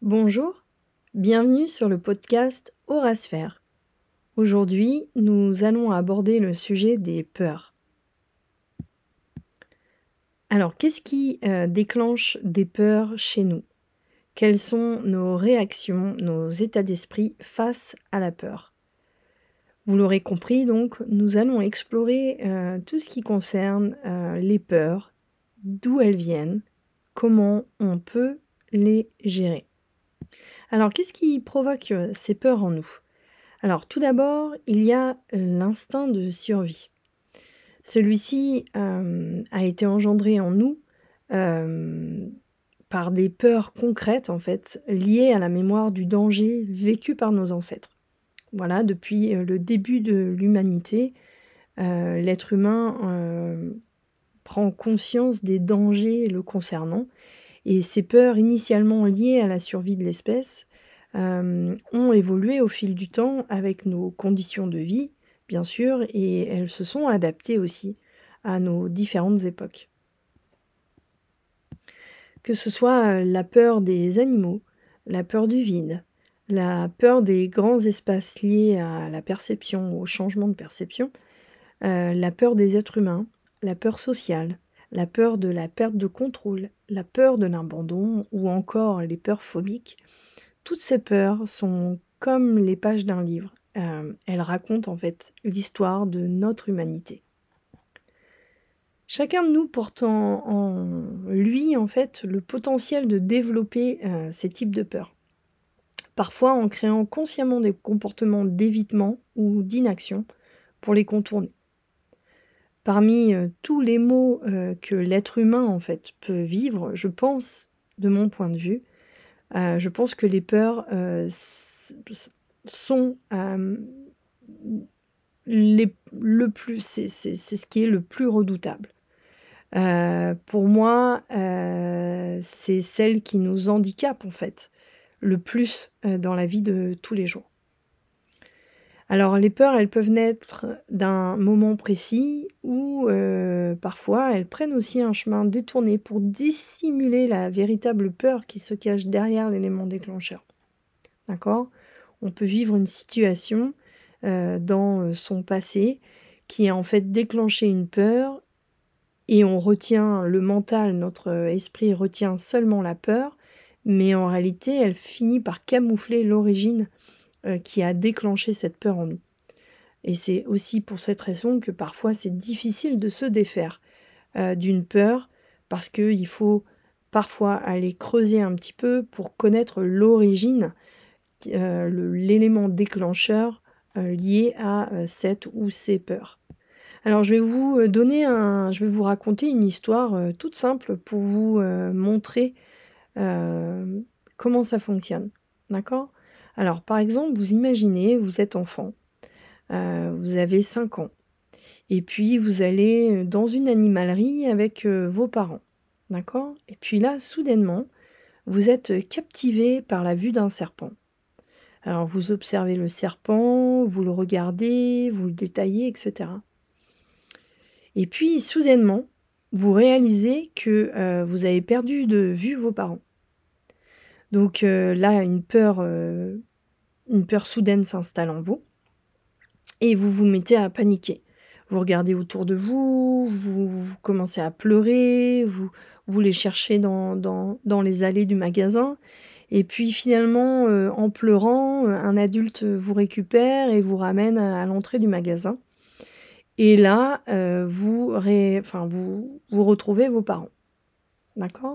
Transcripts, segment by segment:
Bonjour, bienvenue sur le podcast Aurasphère. Aujourd'hui, nous allons aborder le sujet des peurs. Alors, qu'est-ce qui déclenche des peurs chez nous? Quelles sont nos réactions, nos états d'esprit face à la peur? Vous l'aurez compris, donc, nous allons explorer tout ce qui concerne les peurs, d'où elles viennent, comment on peut les gérer. Alors, qu'est-ce qui provoque ces peurs en nous? Alors tout d'abord, il y a l'instinct de survie. Celui-ci, a été engendré en nous, hem, par des peurs concrètes en fait, liées à la mémoire du danger vécu par nos ancêtres. Voilà, depuis, le début de l'humanité, l'être humain, prend conscience des dangers le concernant et ces peurs initialement liées à la survie de l'espèce, ont évolué au fil du temps avec nos conditions de vie, bien sûr, et elles se sont adaptées aussi à nos différentes époques. Que ce soit, la peur des animaux, la peur du vide, la peur des grands espaces liés à la perception, au changement de perception, la peur des êtres humains, la peur sociale, la peur de la perte de contrôle, la peur de l'abandon ou encore les peurs phobiques. Toutes ces peurs sont comme les pages d'un livre. Elles racontent en fait l'histoire de notre humanité. Chacun de nous porte en lui en fait le potentiel de développer, ces types de peurs. Parfois en créant consciemment des comportements d'évitement ou d'inaction pour les contourner. Parmi, tous les maux, que l'être humain en fait peut vivre, je pense, de mon point de vue, je pense que les peurs, sont, le plus c'est ce qui est le plus redoutable. Pour moi, c'est celle qui nous handicape, en fait, le plus, dans la vie de tous les jours. Alors les peurs, elles peuvent naître d'un moment précis ou, parfois elles prennent aussi un chemin détourné pour dissimuler la véritable peur qui se cache derrière l'élément déclencheur. D'accord? On peut vivre une situation, dans, son passé qui a en fait déclenché une peur et on retient le mental, notre, esprit retient seulement la peur, mais en réalité, elle finit par camoufler l'origine, qui a déclenché cette peur en nous et c'est aussi pour cette raison que parfois c'est difficile de se défaire, d'une peur parce qu'il faut parfois aller creuser un petit peu pour connaître l'origine l'élément déclencheur, lié à, cette ou ces peurs. Alors je vais vous raconter une histoire, toute simple pour vous, montrer, hem, comment ça fonctionne. D'accord? Alors par exemple, vous imaginez, vous êtes enfant, vous avez 5 ans et puis vous allez, dans une animalerie avec, vos parents. D'accord? Et puis là, soudainement, vous êtes, captivé par la vue d'un serpent. Alors vous observez le serpent, vous le regardez, vous le détaillez et cetera. Et puis soudainement, vous réalisez que, vous avez perdu de vue vos parents. Donc, là, une peur soudaine s'installe en vous et vous vous mettez à paniquer. Vous regardez autour de vous, vous commencez à pleurer, vous les cherchez dans les allées du magasin et puis finalement, en pleurant, un adulte vous récupère et vous ramène à l'entrée du magasin et là, vous retrouvez vos parents. D'accord?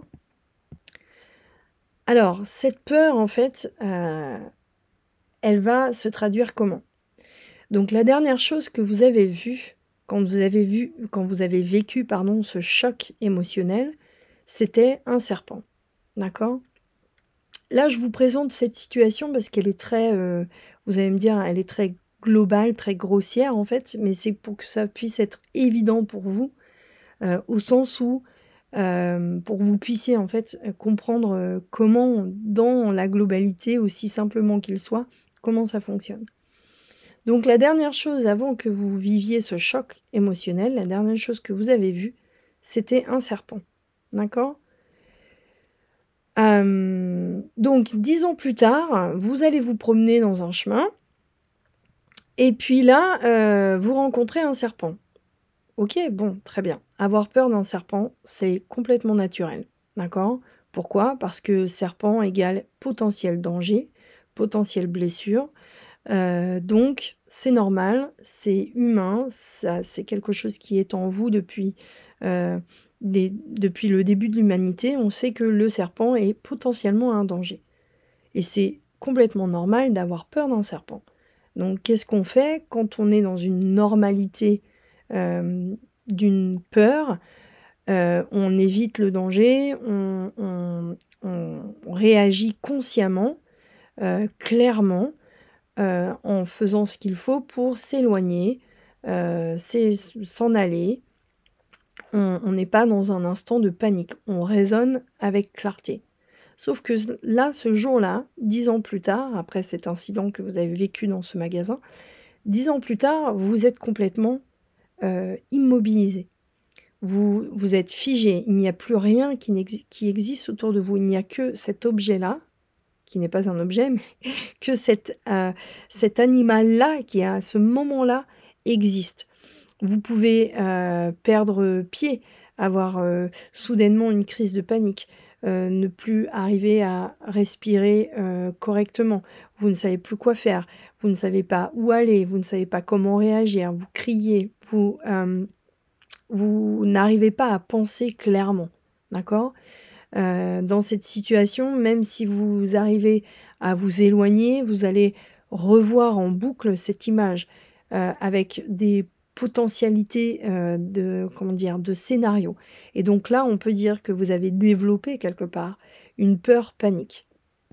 Alors cette peur en fait, elle va se traduire comment? Donc la dernière chose que vous avez vue, quand vous avez vécu, pardon, ce choc émotionnel, c'était un serpent. D'accord? Là, je vous présente cette situation parce qu'elle est très, vous allez me dire, elle est très globale, très grossière en fait, mais c'est pour que ça puisse être évident pour vous, au sens où, pour que vous puissiez en fait, comprendre, comment dans la globalité, aussi simplement qu'il soit, comment ça fonctionne. Donc la dernière chose avant que vous viviez ce choc émotionnel, la dernière chose que vous avez vue, c'était un serpent. D'accord? Donc 10 ans plus tard, vous allez vous promener dans un chemin et puis là, vous rencontrez un serpent. OK, bon, très bien. Avoir peur d'un serpent, c'est complètement naturel, d'accord? Pourquoi? Parce que serpent égale potentiel danger, potentielle blessure, donc c'est normal, c'est humain, ça c'est quelque chose qui est en vous heu, depuis le début de l'humanité. On sait que le serpent est potentiellement un danger et c'est complètement normal d'avoir peur d'un serpent. Donc qu'est-ce qu'on fait quand on est dans une normalité, d'une peur? On évite le danger, on réagit consciemment, clairement, en faisant ce qu'il faut pour s'éloigner, s'en aller. On n'est pas dans un instant de panique, on raisonne avec clarté. Sauf que là, ce jour-là, 10 ans plus tard, après cet incident que vous avez vécu dans ce magasin, 10 ans plus tard, vous êtes complètement, immobilisé. Vous êtes figé, il n'y a plus rien qui existe autour de vous. Il n'y a que cet objet-là, qui n'est pas un objet, mais que cet animal-là qui, à ce moment-là, existe. Vous pouvez, perdre pied, avoir, soudainement une crise de panique, ne plus arriver à respirer, correctement. Vous ne savez plus quoi faire, vous ne savez pas où aller, vous ne savez pas comment réagir, vous criez, vous n'arrivez pas à penser clairement, d'accord? Dans cette situation, même si vous arrivez à vous éloigner, vous allez revoir en boucle cette image, avec des potentialités, de comment dire? De scénarios et donc là, on peut dire que vous avez développé quelque part une peur panique.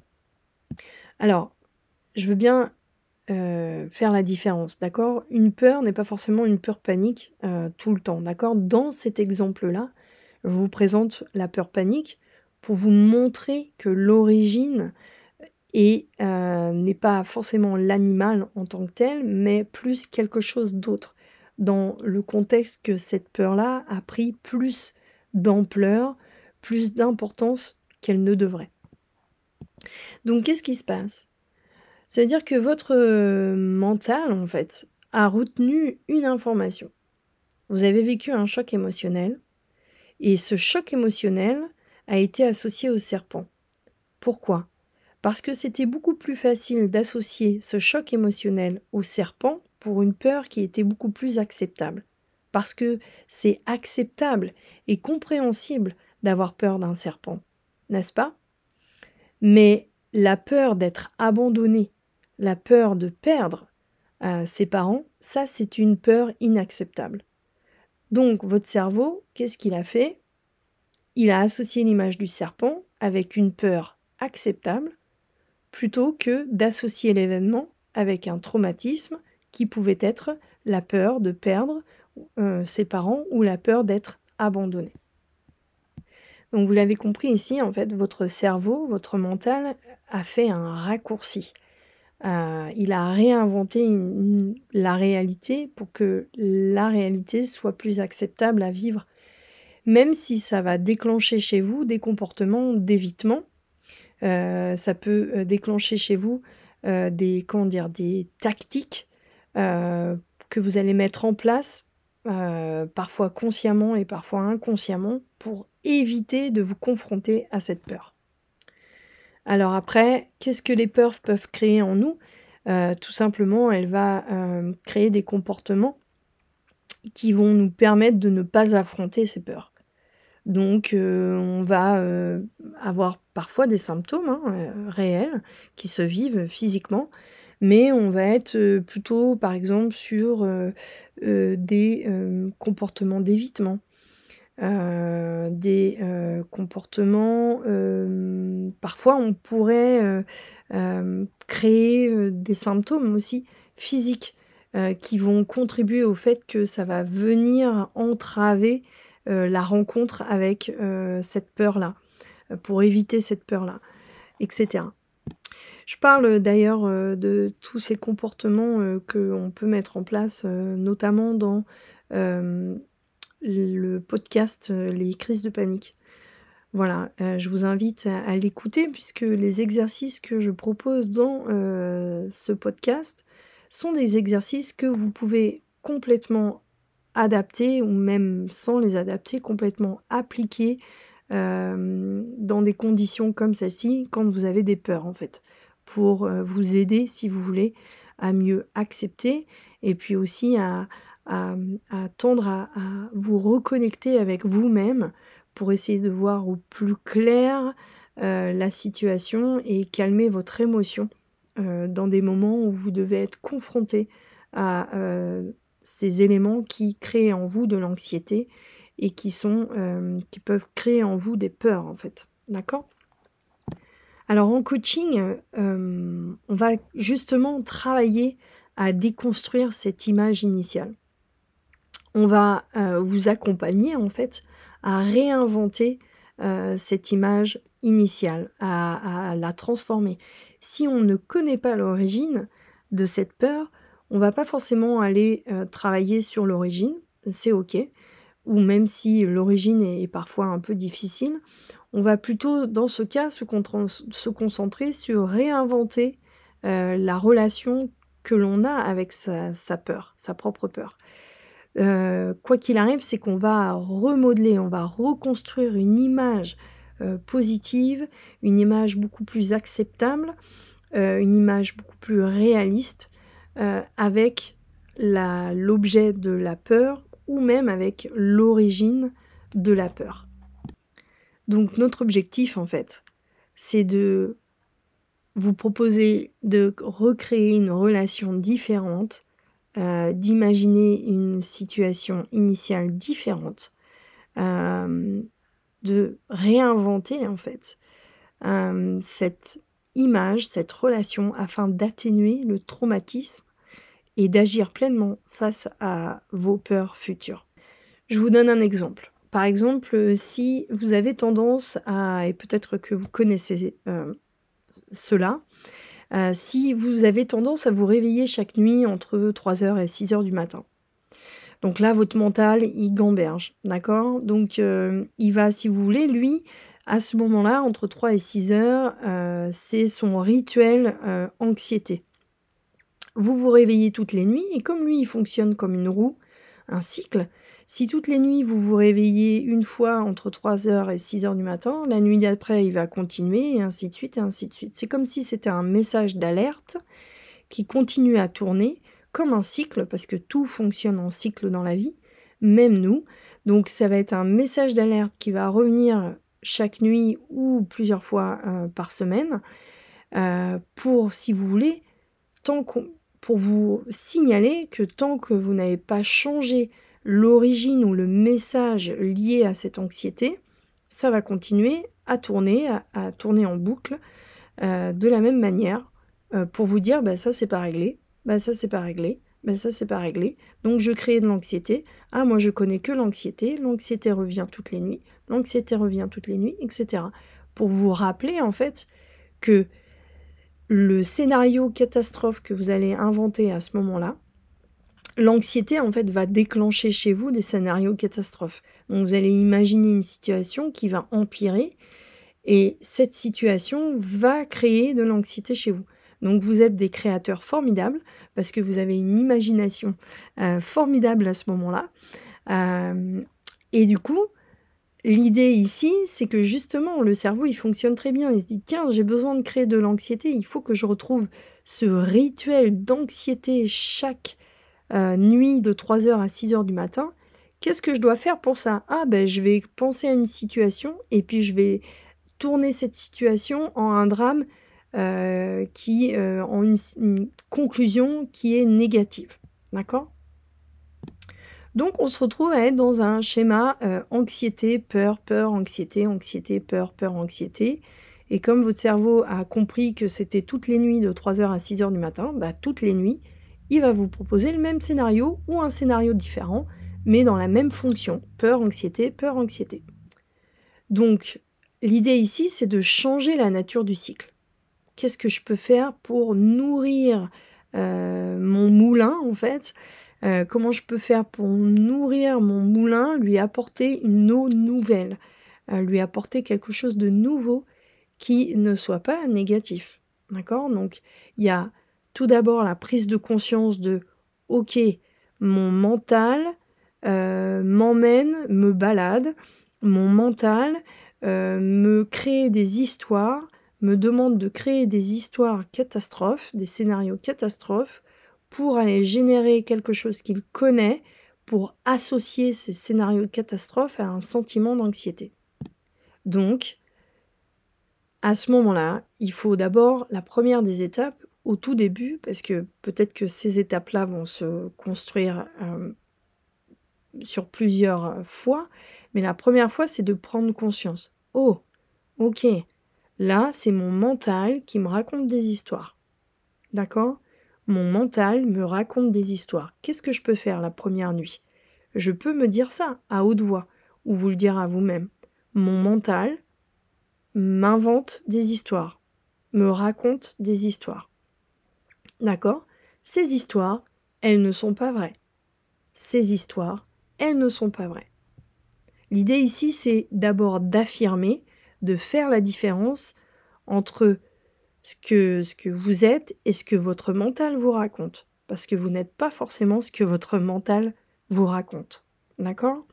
Alors, je veux bien, faire la différence, d'accord? Une peur n'est pas forcément une peur panique, tout le temps, d'accord? Dans cet exemple-là, je vous présente la peur panique pour vous montrer que l'origine n'est pas forcément l'animal en tant que tel, mais plus quelque chose d'autre. Dans le contexte que cette peur-là a pris plus d'ampleur, plus d'importance qu'elle ne devrait. Donc qu'est-ce qui se passe? Ça veut dire que votre, mental, en fait, a retenu une information. Vous avez vécu un choc émotionnel et ce choc émotionnel a été associé au serpent. Pourquoi? Parce que c'était beaucoup plus facile d'associer ce choc émotionnel au serpent pour une peur qui était beaucoup plus acceptable. Parce que c'est acceptable et compréhensible d'avoir peur d'un serpent, n'est-ce pas? Mais la peur d'être abandonné, la peur de perdre, ses parents, ça c'est une peur inacceptable. Donc votre cerveau, qu'est-ce qu'il a fait? Il a associé l'image du serpent avec une peur acceptable, plutôt que d'associer l'événement avec un traumatisme qui pouvait être la peur de perdre, ses parents ou la peur d'être abandonné. Donc vous l'avez compris ici, en fait, votre cerveau, votre mental a fait un raccourci. Il a réinventé la réalité pour que la réalité soit plus acceptable à vivre, même si ça va déclencher chez vous des comportements d'évitement. Ça peut, déclencher chez vous, des comment dire? Des tactiques, que vous allez mettre en place, parfois consciemment et parfois inconsciemment, pour éviter de vous confronter à cette peur. Alors après, qu'est-ce que les peurs peuvent créer en nous? Tout simplement, elle va, créer des comportements qui vont nous permettre de ne pas affronter ces peurs. Donc on va, avoir parfois des symptômes, hein, réels qui se vivent physiquement, mais on va être, plutôt par exemple sur, des, comportements d'évitement, des, comportements, parfois on pourrait, créer, des symptômes aussi physiques, qui vont contribuer au fait que ça va venir entraver, la rencontre avec, cette peur-là, pour éviter cette peur-là, et cetera. Je parle, d'ailleurs, de tous ces comportements, qu'on peut mettre en place, notamment dans, le podcast, Les crises de panique. Voilà, je vous invite à l'écouter puisque les exercices que je propose dans, ce podcast sont des exercices que vous pouvez complètement adapter ou même sans les adapter, complètement appliquer, dans des conditions comme celle-ci, quand vous avez des peurs, en fait. Pour, vous aider, si vous voulez, à mieux accepter et puis aussi à tendre à vous reconnecter avec vous-même pour essayer de voir au plus clair, la situation et calmer votre émotion, dans des moments où vous devez être confronté à, ces éléments qui créent en vous de l'anxiété et qui peuvent créer en vous des peurs, en fait. D'accord? Alors en coaching, on va justement travailler à déconstruire cette image initiale. On va, vous accompagner en fait à réinventer, cette image initiale, à la transformer. Si on ne connaît pas l'origine de cette peur, on va pas forcément aller, travailler sur l'origine, c'est OK, ou même si l'origine est parfois un peu difficile, on va plutôt dans ce cas se concentrer sur réinventer, la relation que l'on a avec sa peur, sa propre peur. Quoi qu'il arrive, c'est qu'on va remodeler, on va reconstruire une image, positive, une image beaucoup plus acceptable, une image beaucoup plus réaliste, avec l'objet de la peur ou même avec l'origine de la peur. Donc notre objectif, en fait, c'est de vous proposer de recréer une relation différente, d'imaginer une situation initiale différente, hem, de réinventer en fait, cette image, cette relation afin d'atténuer le traumatisme et d'agir pleinement face à vos peurs futures. Je vous donne un exemple. Par exemple, si vous avez tendance à et peut-être que vous connaissez, cela, si vous avez tendance à vous réveiller chaque nuit entre 3 heures et 6 heures du matin. Donc là, votre mental, il gamberge, d'accord? Donc, il va, si vous voulez, lui, à ce moment-là, entre 3 et 6 heures, c'est son rituel, anxiété. Vous vous réveillez toutes les nuits et comme lui, il fonctionne comme une roue, un cycle, si toutes les nuits vous vous réveillez une fois entre 3 heures et 6 heures du matin, la nuit d'après, il va continuer et ainsi de suite et ainsi de suite. C'est comme si c'était un message d'alerte qui continue à tourner comme un cycle, parce que tout fonctionne en cycle dans la vie, même nous. Donc ça va être un message d'alerte qui va revenir chaque nuit ou plusieurs fois, par semaine, pour, si vous voulez, tant qu'on pour vous signaler que tant que vous n'avez pas changé l'origine ou le message lié à cette anxiété, ça va continuer à tourner, à tourner en boucle, de la même manière, pour vous dire: «Bah, ça, c'est pas réglé. Bah, ça, c'est pas réglé. Bah, ça, c'est pas réglé. Donc je crée de l'anxiété. Ah, moi, je connais que l'anxiété. L'anxiété revient toutes les nuits. L'anxiété revient toutes les nuits» et cetera. Pour vous rappeler, en fait, que le scénario catastrophe que vous allez inventer à ce moment-là, l'anxiété, en fait, va déclencher chez vous des scénarios catastrophes. Donc vous allez imaginer une situation qui va empirer et cette situation va créer de l'anxiété chez vous. Donc vous êtes des créateurs formidables parce que vous avez une imagination, formidable à ce moment-là. Hem et du coup, l'idée ici, c'est que justement le cerveau, il fonctionne très bien. Il se dit: «Tiens, j'ai besoin de créer de l'anxiété, il faut que je retrouve ce rituel d'anxiété chaque, nuit de 3 heures à 6 heures du matin. Qu'est-ce que je dois faire pour ça? Ah ben, je vais penser à une situation et puis je vais tourner cette situation en un drame, en une conclusion qui est négative. D'accord? Donc on se retrouve à être dans un schéma, anxiété, peur, peur, anxiété, anxiété, peur, peur, anxiété et comme votre cerveau a compris que c'était toutes les nuits de 3 heures à 6 heures du matin, bah, toutes les nuits, il va vous proposer le même scénario ou un scénario différent, mais dans la même fonction: peur, anxiété, peur, anxiété. Donc l'idée ici, c'est de changer la nature du cycle. Qu'est-ce que je peux faire pour nourrir, mon moulin, en fait? Comment je peux faire pour nourrir mon moulin, lui apporter une eau nouvelle? lui apporter quelque chose de nouveau qui ne soit pas négatif. D'accord? Donc, il y a tout d'abord la prise de conscience de OK, mon mental m'emmène, me balade, mon mental me crée des histoires, me demande de créer des histoires catastrophes, des scénarios catastrophes, pour aller générer quelque chose qu'il connaît, pour associer ces scénarios catastrophes à un sentiment d'anxiété. Donc, à ce moment-là, il faut d'abord la première des étapes, au tout début, parce que peut-être que ces étapes-là vont se construire sur plusieurs fois, mais la première fois, c'est de prendre conscience. Oh, ok, là, c'est mon mental qui me raconte des histoires. D'accord? Mon mental me raconte des histoires. Qu'est-ce que je peux faire la première nuit? Je peux me dire ça à haute voix, ou vous le dire à vous-même. Mon mental m'invente des histoires, me raconte des histoires. D'accord? Ces histoires, elles ne sont pas vraies. Ces histoires, elles ne sont pas vraies. L'idée ici, c'est d'abord d'affirmer, de faire la différence entre ce que vous êtes et ce que votre mental vous raconte. Parce que vous n'êtes pas forcément ce que votre mental vous raconte. D'accord?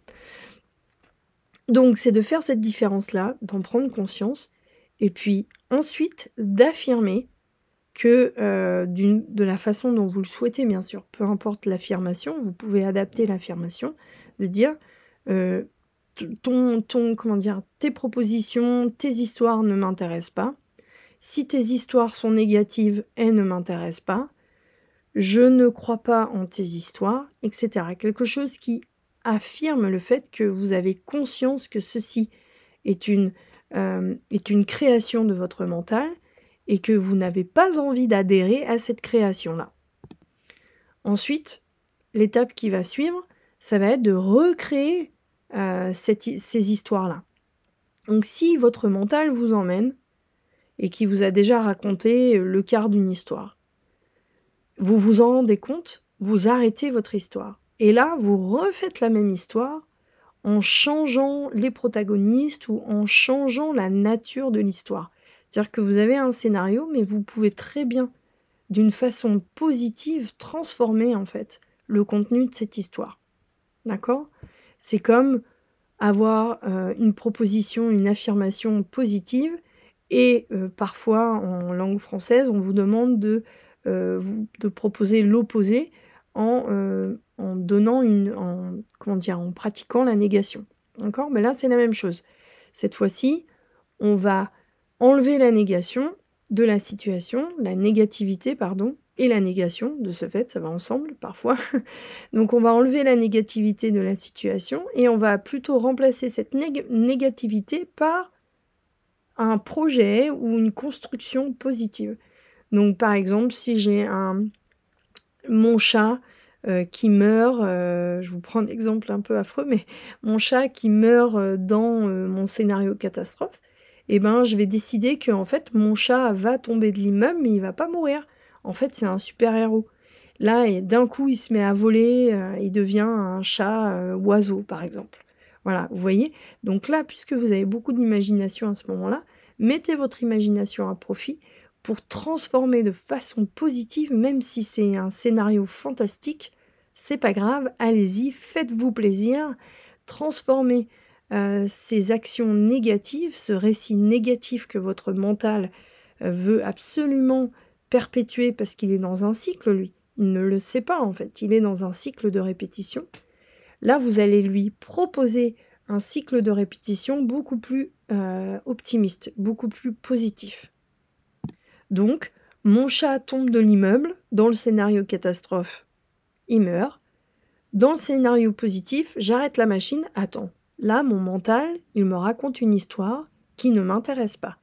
Donc, c'est de faire cette différence-là, d'en prendre conscience, et puis ensuite d'affirmer que de la façon dont vous le souhaitez, bien sûr, peu importe l'affirmation, vous pouvez adapter l'affirmation, de dire euh, comment dire, tes propositions, tes histoires ne m'intéressent pas. Si tes histoires sont négatives, elles ne m'intéressent pas. Je ne crois pas en tes histoires, etc. Quelque chose qui affirme le fait que vous avez conscience que ceci est une création de votre mental et que vous n'avez pas envie d'adhérer à cette création-là. Ensuite, l'étape qui va suivre, ça va être de recréer ces histoires-là. Donc si votre mental vous emmène et qui vous a déjà raconté le quart d'une histoire, vous vous en rendez compte, vous arrêtez votre histoire. Et là, vous refaites la même histoire en changeant les protagonistes ou en changeant la nature de l'histoire. C'est-à-dire que vous avez un scénario, mais vous pouvez très bien, d'une façon positive, transformer en fait le contenu de cette histoire. D'accord? C'est comme avoir une proposition, une affirmation positive, et parfois en langue française, on vous demande de proposer l'opposé en donnant en pratiquant la négation. D'accord? Mais là, c'est la même chose. Cette fois-ci, on va enlever la négation de la situation, la négativité, pardon, et la négation, de ce fait, ça va ensemble parfois. Donc on va enlever la négativité de la situation et on va plutôt remplacer cette négativité par un projet ou une construction positive. Donc par exemple, si j'ai mon chat qui meurt, je vous prends un exemple un peu affreux, mais mon chat qui meurt dans mon scénario catastrophe, eh ben, je vais décider que en fait, mon chat va tomber de l'immeuble, mais il va pas mourir. En fait, c'est un super-héros. Là, et d'un coup, il se met à voler, il devient un chat oiseau, par exemple. Voilà, vous voyez? Donc là, puisque vous avez beaucoup d'imagination à ce moment-là, mettez votre imagination à profit pour transformer de façon positive, même si c'est un scénario fantastique, c'est pas grave, allez-y, faites-vous plaisir, transformez ces actions négatives, ce récit négatif que votre mental veut absolument perpétuer parce qu'il est dans un cycle, lui. Il ne le sait pas en fait, il est dans un cycle de répétition. Là, vous allez lui proposer un cycle de répétition beaucoup plus optimiste, beaucoup plus positif. Donc, mon chat tombe de l'immeuble, dans le scénario catastrophe, il meurt. Dans le scénario positif, j'arrête la machine, attends. Là, mon mental, il me raconte une histoire qui ne m'intéresse pas.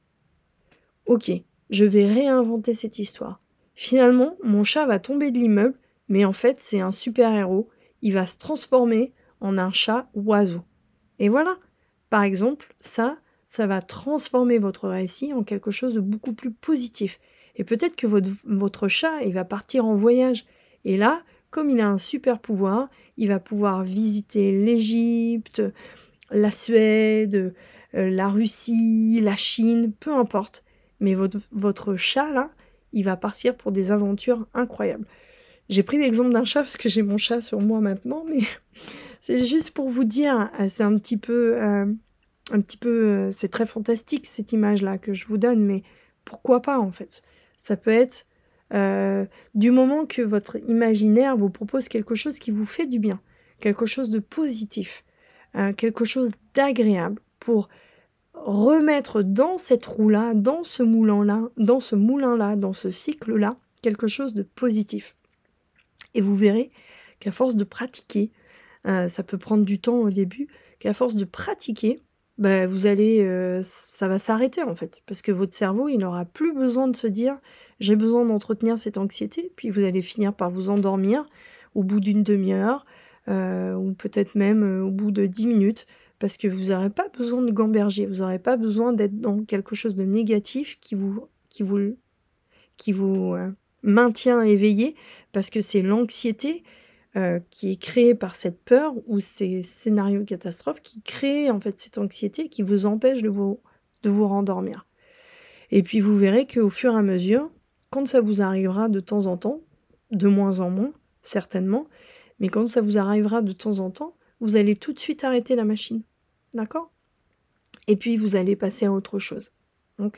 Ok, je vais réinventer cette histoire. Finalement, mon chat va tomber de l'immeuble, mais en fait, c'est un super-héros. Il va se transformer en un chat oiseau. Et voilà, par exemple, ça va transformer votre récit en quelque chose de beaucoup plus positif. Et peut-être que votre chat, il va partir en voyage. Et là, comme il a un super pouvoir, il va pouvoir visiter l'Égypte, la Suède, la Russie, la Chine, peu importe. Mais votre chat là, il va partir pour des aventures incroyables. J'ai pris l'exemple d'un chat parce que j'ai mon chat sur moi maintenant, mais c'est juste pour vous dire, c'est c'est très fantastique cette image-là que je vous donne, mais pourquoi pas en fait? Ça peut être, du moment que votre imaginaire vous propose quelque chose qui vous fait du bien, quelque chose de positif, quelque chose d'agréable pour remettre dans cette roue-là, dans ce cycle-là, quelque chose de positif. Et vous verrez qu'à force de pratiquer, ça peut prendre du temps au début, qu'à force de pratiquer, bah, vous allez, ça va s'arrêter en fait. Parce que votre cerveau, il n'aura plus besoin de se dire: «J'ai besoin d'entretenir cette anxiété», puis vous allez finir par vous endormir au bout d'une demi-heure, ou peut-être même, au bout de 10 minutes. Parce que vous n'aurez pas besoin de gamberger, vous n'aurez pas besoin d'être dans quelque chose de négatif qui vous maintient éveillé. Parce que c'est l'anxiété qui est créée par cette peur ou ces scénarios catastrophes qui créent en fait cette anxiété qui vous empêche de vous rendormir. Et puis vous verrez qu'au fur et à mesure, quand ça vous arrivera de temps en temps, de moins en moins certainement, mais quand ça vous arrivera de temps en temps, vous allez tout de suite arrêter la machine. D'accord? Et puis vous allez passer à autre chose. OK?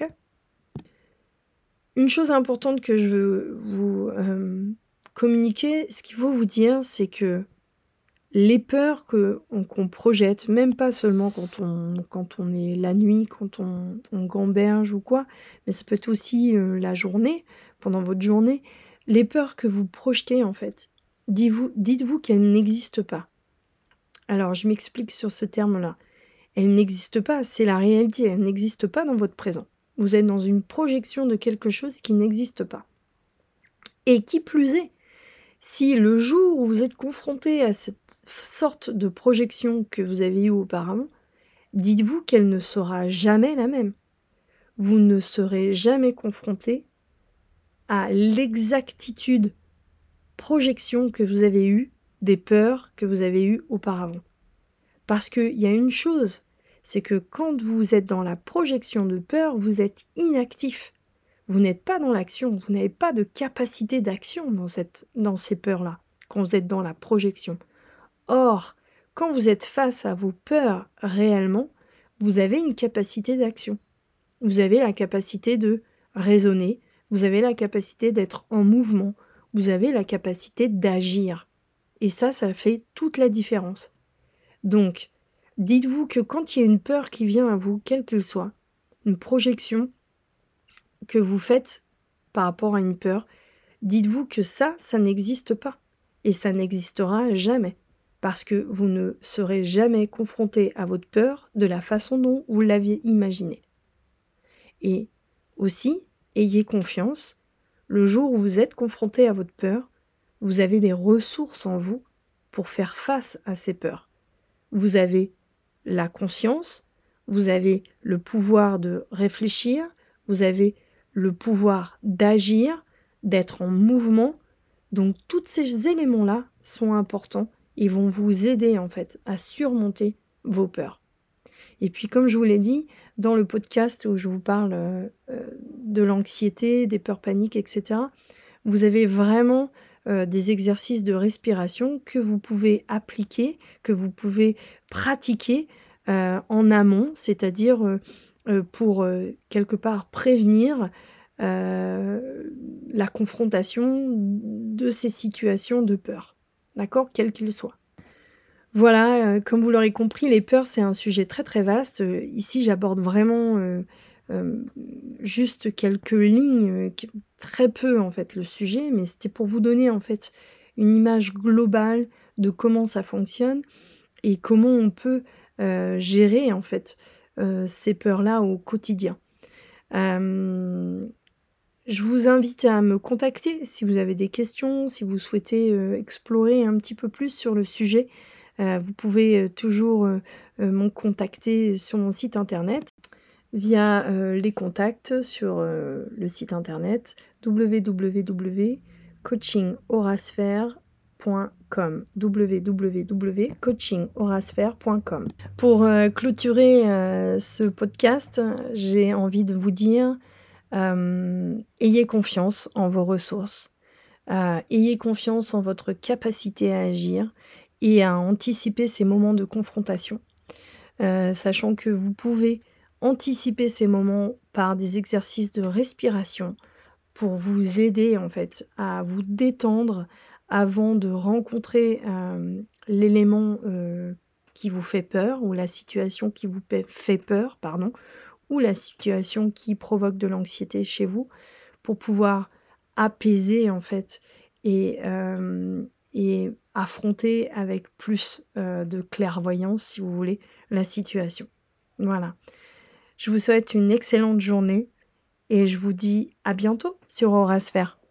Une chose importante que je veux vous, communiquer, ce qu'il faut vous dire, c'est que les peurs qu'on projette, même pas seulement quand on est la nuit, quand on gamberge ou quoi, mais ça peut être aussi, la journée, pendant votre journée. Les peurs que vous projetez, en fait, dites-vous qu'elles n'existent pas. Alors je m'explique sur ce terme-là. Elles n'existent pas, c'est la réalité, elles n'existent pas dans votre présent. Vous êtes dans une projection de quelque chose qui n'existe pas. Et qui plus est, si le jour où vous êtes confronté à cette sorte de projection que vous avez eue auparavant, dites-vous qu'elle ne sera jamais la même. Vous ne serez jamais confronté à l'exactitude projection que vous avez eue, des peurs que vous avez eues auparavant. Parce qu'il y a une chose, c'est que quand vous êtes dans la projection de peur, vous êtes inactif. Vous n'êtes pas dans l'action, vous n'avez pas de capacité d'action dans ces peurs-là, quand vous êtes dans la projection. Or, quand vous êtes face à vos peurs réellement, vous avez une capacité d'action. Vous avez la capacité de raisonner, vous avez la capacité d'être en mouvement, vous avez la capacité d'agir. Et ça fait toute la différence. Donc, dites-vous que quand il y a une peur qui vient à vous, quelle qu'elle soit, une projection que vous faites par rapport à une peur, dites-vous que ça n'existe pas. Et ça n'existera jamais. Parce que vous ne serez jamais confronté à votre peur de la façon dont vous l'aviez imaginé. Et aussi, ayez confiance, le jour où vous êtes confronté à votre peur, vous avez des ressources en vous pour faire face à ces peurs. Vous avez la conscience, vous avez le pouvoir de réfléchir, vous avez le pouvoir d'agir, d'être en mouvement. Donc tous ces éléments-là sont importants et vont vous aider en fait à surmonter vos peurs. Et puis comme je vous l'ai dit, dans le podcast où je vous parle de l'anxiété, des peurs paniques, etc., vous avez vraiment des exercices de respiration que vous pouvez appliquer, que vous pouvez pratiquer en amont, c'est-à-dire pour quelque part prévenir la confrontation de ces situations de peur, d'accord? Quelles qu'elles soient. Voilà, comme vous l'aurez compris, les peurs, c'est un sujet très, très vaste. Ici, j'aborde vraiment, juste quelques lignes, q très peu, en fait, le sujet, mais c'était pour vous donner, en fait, une image globale de comment ça fonctionne et comment on peut, gérer, en fait, ces peurs-là au quotidien. Hem, je vous invite à me contacter si vous avez des questions, si vous souhaitez, explorer un petit peu plus sur le sujet. Vous pouvez, toujours, me contacter sur mon site internet via, les contacts sur, le site internet www.coachinghorasphere.com. www.coachinghoracefer.com. Pour clôturer ce podcast, j'ai envie de vous dire, ayez confiance en vos ressources, ayez confiance en votre capacité à agir et à anticiper ces moments de confrontation. Sachant que vous pouvez anticiper ces moments par des exercices de respiration pour vous aider en fait à vous détendre avant de rencontrer, l'élément, qui vous fait peur ou la situation qui vous fait peur, pardon, ou la situation qui provoque de l'anxiété chez vous, pour pouvoir apaiser en fait et affronter avec plus, de clairvoyance, si vous voulez, la situation. Voilà. Je vous souhaite une excellente journée et je vous dis à bientôt sur Aura Sphère.